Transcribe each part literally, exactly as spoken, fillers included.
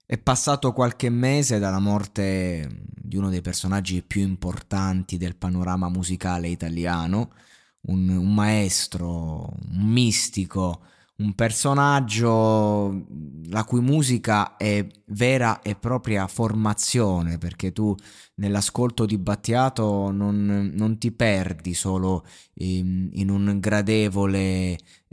È passato qualche mese dalla morte di uno dei personaggi più importanti del panorama musicale italiano, un, un maestro, un mistico, un personaggio la cui musica è vera e propria formazione, perché tu nell'ascolto di Battiato non, non ti perdi solo in, in un gradevole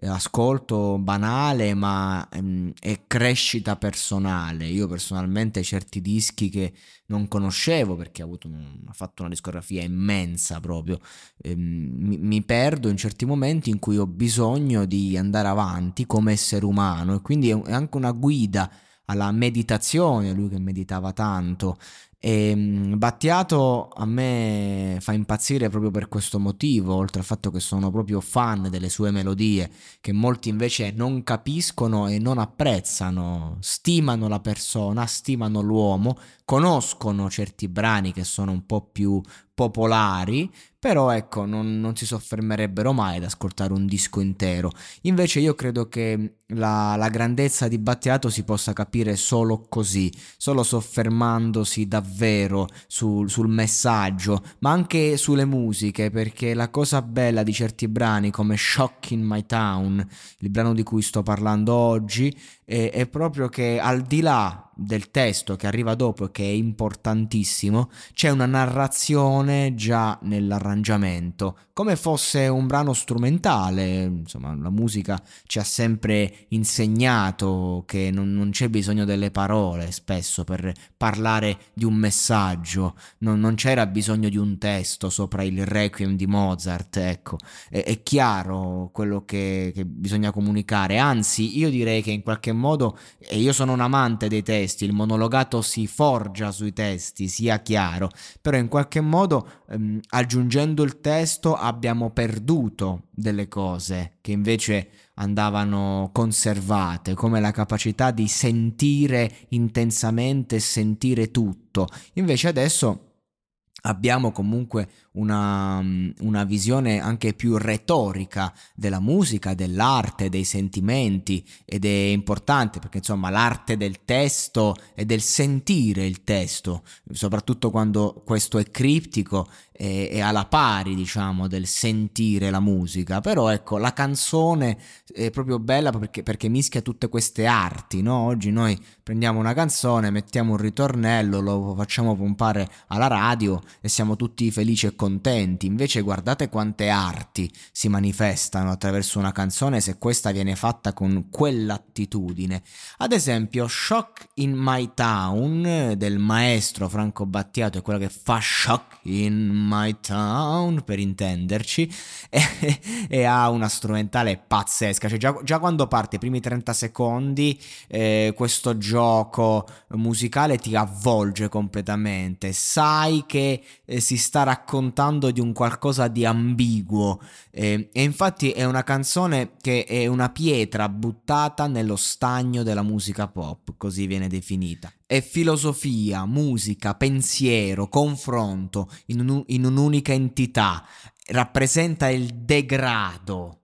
ascolto banale, ma ehm, è crescita personale. Io personalmente certi dischi che non conoscevo, perché ha avuto un- ha fatto una discografia immensa proprio, ehm, mi, mi perdo in certi momenti in cui ho bisogno di andare avanti come essere umano, e quindi è, è anche una guida alla meditazione, lui che meditava tanto. E mm, Battiato a me fa impazzire proprio per questo motivo, oltre al fatto che sono proprio fan delle sue melodie, che molti invece non capiscono e non apprezzano, stimano la persona, stimano l'uomo, conoscono certi brani che sono un po' più popolari, però ecco, non, non si soffermerebbero mai ad ascoltare un disco intero. Invece io credo che la, la grandezza di Battiato si possa capire solo così, solo soffermandosi davvero sul, sul messaggio, ma anche sulle musiche, perché la cosa bella di certi brani come Shock in My Town, il brano di cui sto parlando oggi, è, è proprio che al di là del testo che arriva dopo e che è importantissimo, c'è una narrazione già nell'arrangiamento, come fosse un brano strumentale. Insomma, la musica ci ha sempre insegnato che non, non c'è bisogno delle parole spesso per parlare di un messaggio, non, non c'era bisogno di un testo sopra il Requiem di Mozart, ecco, è, è chiaro quello che, che bisogna comunicare, anzi io direi che in qualche modo, e io sono un amante dei testi, il monologato si forgia sui testi, sia chiaro, però in qualche modo ehm, aggiungendo il testo abbiamo perduto delle cose che invece andavano conservate, come la capacità di sentire intensamente e sentire tutto. Invece adesso abbiamo comunque una, una visione anche più retorica della musica, dell'arte, dei sentimenti, ed è importante perché insomma l'arte del testo e del sentire il testo, soprattutto quando questo è criptico, è, è alla pari, diciamo, del sentire la musica. Però ecco, la canzone è proprio bella perché, perché mischia tutte queste arti, no? Oggi noi prendiamo una canzone, mettiamo un ritornello, lo facciamo pompare alla radio e siamo tutti felici e contenti. Invece guardate quante arti si manifestano attraverso una canzone se questa viene fatta con quell'attitudine. Ad esempio Shock in My Town del maestro Franco Battiato è quella che fa Shock in My Town, per intenderci, e, e ha una strumentale pazzesca. Cioè già, già quando parte i primi trenta secondi eh, questo gioco musicale ti avvolge completamente, sai che eh, si sta raccontando di un qualcosa di ambiguo, eh, e infatti è una canzone che è una pietra buttata nello stagno della musica pop, così viene definita. È filosofia, musica, pensiero, confronto in, un- in un'unica entità, rappresenta il degrado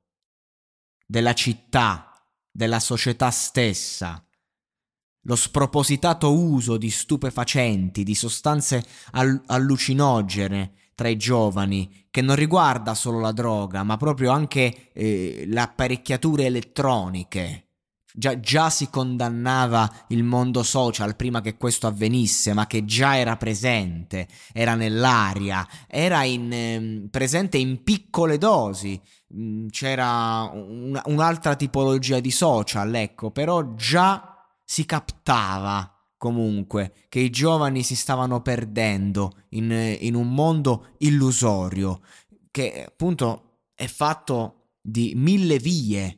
della città, della società stessa, lo spropositato uso di stupefacenti, di sostanze all- allucinogene tra i giovani, che non riguarda solo la droga, ma proprio anche eh, le apparecchiature elettroniche. Già, già si condannava il mondo social prima che questo avvenisse, ma che già era presente, era nell'aria, era in, ehm, presente in piccole dosi. Mm, c'era un- un'altra tipologia di social, ecco, però già si captava comunque che i giovani si stavano perdendo in, in un mondo illusorio che appunto è fatto di mille vie,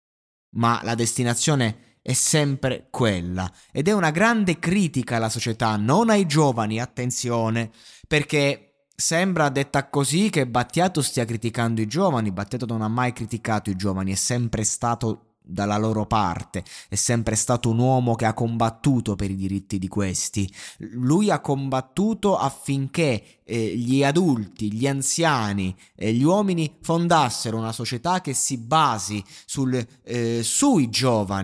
ma la destinazione è sempre quella, ed è una grande critica alla società, non ai giovani, attenzione, perché sembra, detta così, che Battiato stia criticando i giovani. Battiato non ha mai criticato i giovani, è sempre stato dalla loro parte, è sempre stato un uomo che ha combattuto per i diritti di questi. Lui ha combattuto affinché eh, gli adulti, gli anziani e gli uomini fondassero una società che si basi sul, eh, sui giovani,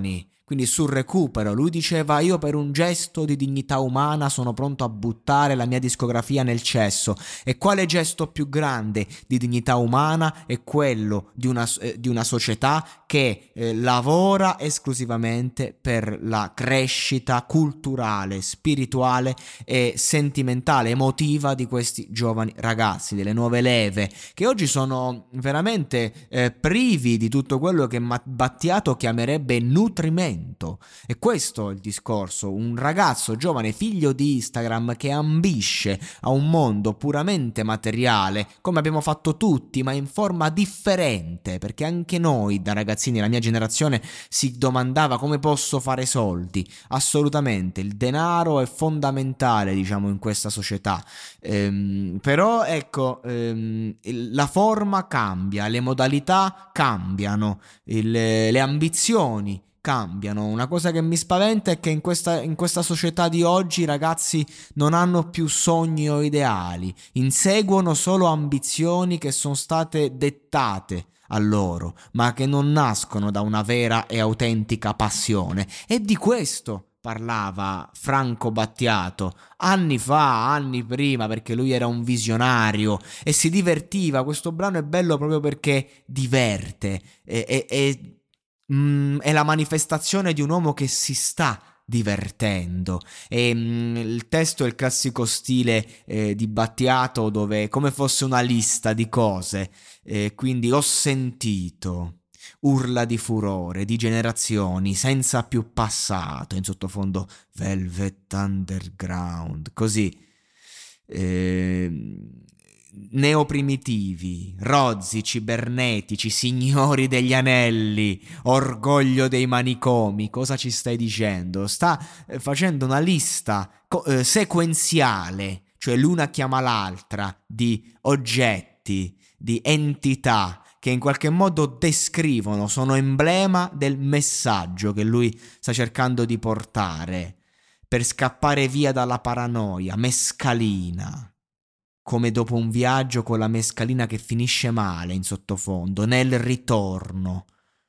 quindi sul recupero. Lui diceva: io per un gesto di dignità umana sono pronto a buttare la mia discografia nel cesso. E quale gesto più grande di dignità umana è quello di una, eh, di una società che eh, lavora esclusivamente per la crescita culturale, spirituale e sentimentale, emotiva di questi giovani ragazzi, delle nuove leve, che oggi sono veramente eh, privi di tutto quello che Battiato chiamerebbe nutrimento. E questo è il discorso: un ragazzo giovane figlio di Instagram che ambisce a un mondo puramente materiale, come abbiamo fatto tutti, ma in forma differente, perché anche noi da ragazzini, la mia generazione, si domandava: come posso fare soldi? Assolutamente, il denaro è fondamentale, diciamo, in questa società, ehm, però ecco, ehm, la forma cambia, le modalità cambiano, il, le ambizioni cambiano. Una cosa che mi spaventa è che in questa, in questa società di oggi i ragazzi non hanno più sogni o ideali, inseguono solo ambizioni che sono state dettate a loro, ma che non nascono da una vera e autentica passione. E di questo parlava Franco Battiato anni fa, anni prima, perché lui era un visionario e si divertiva. Questo brano è bello proprio perché diverte, e, e, e Mm, è la manifestazione di un uomo che si sta divertendo. E mm, il testo è il classico stile eh, di Battiato, dove come fosse una lista di cose, eh, quindi ho sentito urla di furore di generazioni senza più passato, in sottofondo Velvet Underground, così eh, neoprimitivi, rozzi, cibernetici, signori degli anelli, orgoglio dei manicomi. Cosa ci stai dicendo? Sta eh, facendo una lista co- eh, sequenziale, cioè l'una chiama l'altra, di oggetti, di entità che in qualche modo descrivono, sono emblema del messaggio che lui sta cercando di portare per scappare via dalla paranoia. Mescalina, come dopo un viaggio con la mescalina che finisce male in sottofondo, nel ritorno.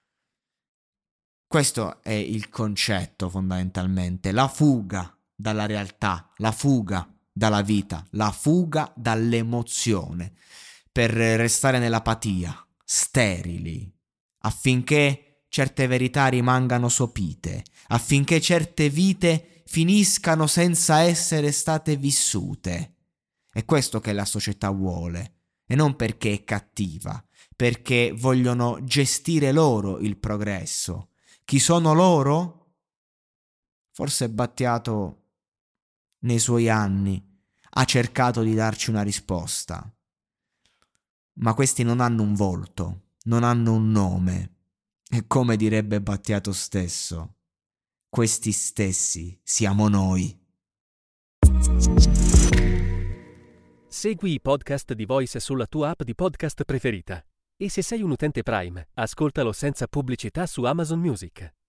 Questo è il concetto fondamentalmente: la fuga dalla realtà, la fuga dalla vita, la fuga dall'emozione, per restare nell'apatia, sterili, affinché certe verità rimangano sopite, affinché certe vite finiscano senza essere state vissute. È questo che la società vuole, e non perché è cattiva, perché vogliono gestire loro il progresso. Chi sono loro? Forse Battiato nei suoi anni ha cercato di darci una risposta, ma questi non hanno un volto, non hanno un nome, e come direbbe Battiato stesso, questi stessi siamo noi. Segui i podcast di Voice sulla tua app di podcast preferita. E se sei un utente Prime, ascoltalo senza pubblicità su Amazon Music.